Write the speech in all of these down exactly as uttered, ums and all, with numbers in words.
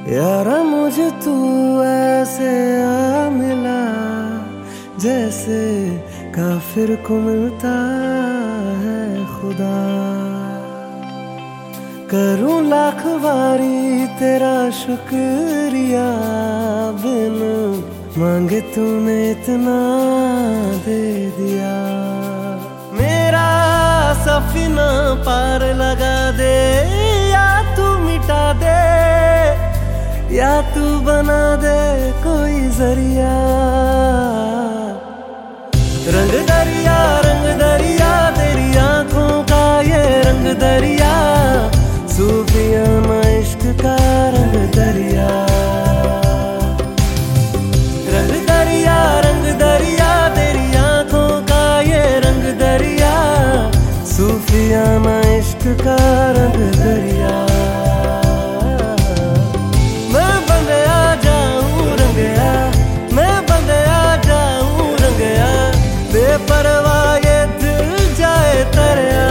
यारा मुझे तू ऐसे आ मिला जैसे काफिर को मिलता है खुदा। करूं लाख बारी तेरा शुक्रिया, बिन मांगे तूने इतना दे दिया। मेरा सफीना पार लगा दे या तू मिटा दे, या तू बना दे कोई जरिया। रंग दरिया रंग दरिया तेरी आंखों का ये रंग दरिया, सूफियाना इश्क का रंग दरिया। रंग दरिया रंग दरिया तेरी आंखों का ये रंग दरिया, सूफियाना इश्क का रंग दरिया। मैं बंदया जाऊं रंगया, मैं बंदया जाऊं रंगया, बेपरवाह ये दिल जाए तरया।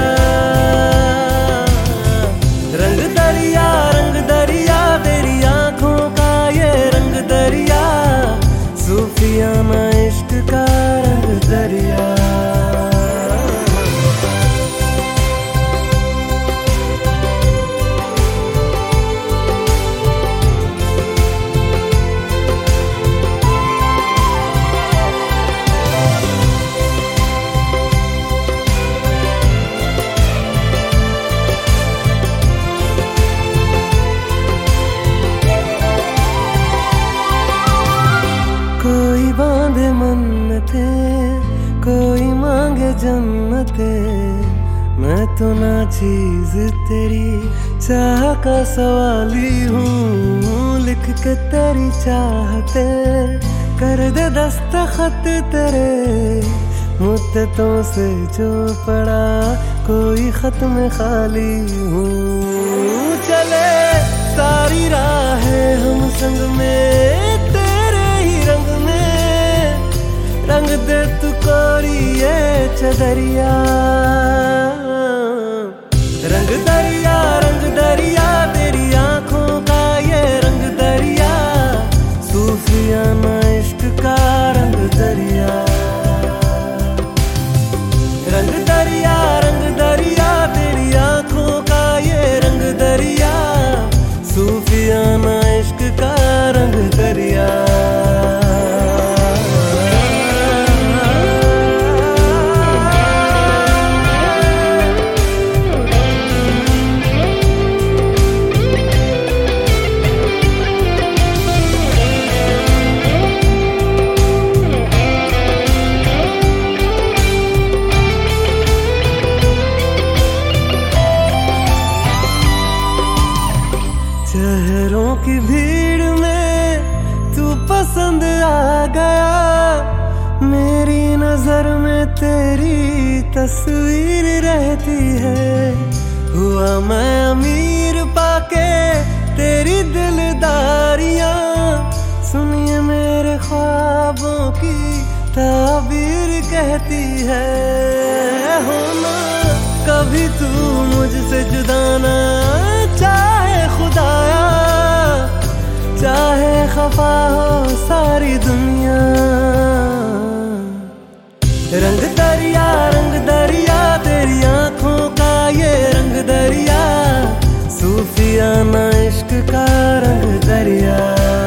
रंग दरिया रंग दरिया तेरी आंखों का ये रंग दरिया, सूफियाना इश्क का रंग दरिया। कोई बांधे मन्नते, कोई मांगे जन्नते, मैं तो ना चीज तेरी चाह का सवाली हूँ। लिख के तेरी चाहते कर दे दस्तखत तेरे, मुद्दतों से जो पड़ा कोई खत में खाली हूँ। चले सारी राहें हम संग में रंग में, रंग दे तू कोरी ये चदरिया। रंग दरिया रंग दरिया तेरी आंखों का ये रंग दरिया, सूफियाना इश्क का रंग दरिया। रंग दरिया रंग दरिया तेरी आंखों का ये रंग दरिया, सूफियाना इश्क का रंग दरिया। शहरों की भीड़ में तू पसंद आ गया, मेरी नजर में तेरी तस्वीर रहती है। हुआ मैं अमीर पाके तेरी दिलदारियां, सुनिए मेरे ख्वाबों की ताबीर कहती है। होना कभी तू मुझसे जुदा ना चाहे खुदाया, चाहे खफा हो सारी दुनिया। रंग दरिया रंग दरिया तेरी आंखों का ये रंग दरिया, सूफियाना इश्क का रंग दरिया।